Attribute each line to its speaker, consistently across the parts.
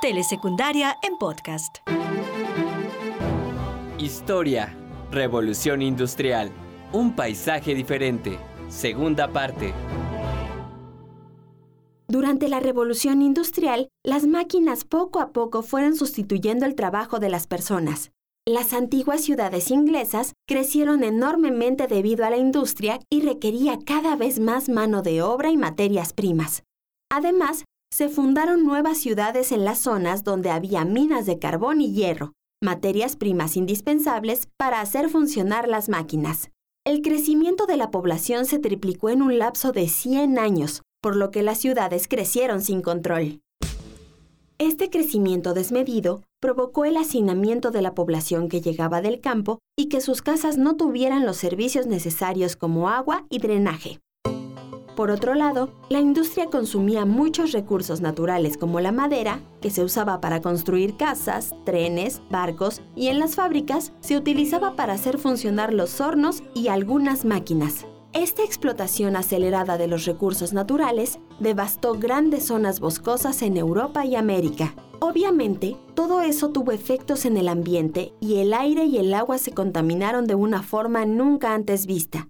Speaker 1: Telesecundaria en podcast.
Speaker 2: Historia, Revolución Industrial, un paisaje diferente. Segunda parte.
Speaker 3: Durante la Revolución Industrial, las máquinas poco a poco fueron sustituyendo el trabajo de las personas. Las antiguas ciudades inglesas crecieron enormemente debido a la industria y requería cada vez más mano de obra y materias primas. Además, se fundaron nuevas ciudades en las zonas donde había minas de carbón y hierro, materias primas indispensables para hacer funcionar las máquinas. El crecimiento de la población se triplicó en un lapso de 100 años, por lo que las ciudades crecieron sin control. Este crecimiento desmedido provocó el hacinamiento de la población que llegaba del campo y que sus casas no tuvieran los servicios necesarios como agua y drenaje. Por otro lado, la industria consumía muchos recursos naturales como la madera, que se usaba para construir casas, trenes, barcos, y en las fábricas se utilizaba para hacer funcionar los hornos y algunas máquinas. Esta explotación acelerada de los recursos naturales devastó grandes zonas boscosas en Europa y América. Obviamente, todo eso tuvo efectos en el ambiente y el aire y el agua se contaminaron de una forma nunca antes vista.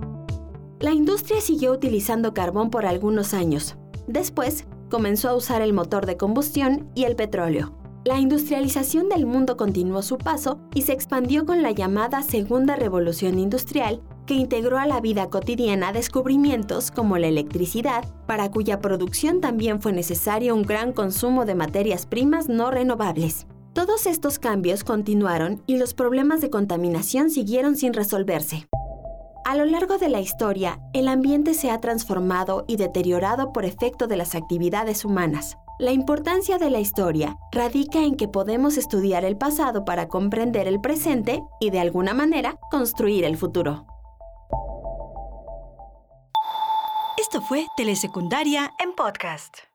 Speaker 3: La industria siguió utilizando carbón por algunos años. Después, comenzó a usar el motor de combustión y el petróleo. La industrialización del mundo continuó su paso y se expandió con la llamada Segunda Revolución Industrial, que integró a la vida cotidiana descubrimientos como la electricidad, para cuya producción también fue necesario un gran consumo de materias primas no renovables. Todos estos cambios continuaron y los problemas de contaminación siguieron sin resolverse. A lo largo de la historia, el ambiente se ha transformado y deteriorado por efecto de las actividades humanas. La importancia de la historia radica en que podemos estudiar el pasado para comprender el presente y, de alguna manera, construir el futuro.
Speaker 1: Esto fue Telesecundaria en podcast.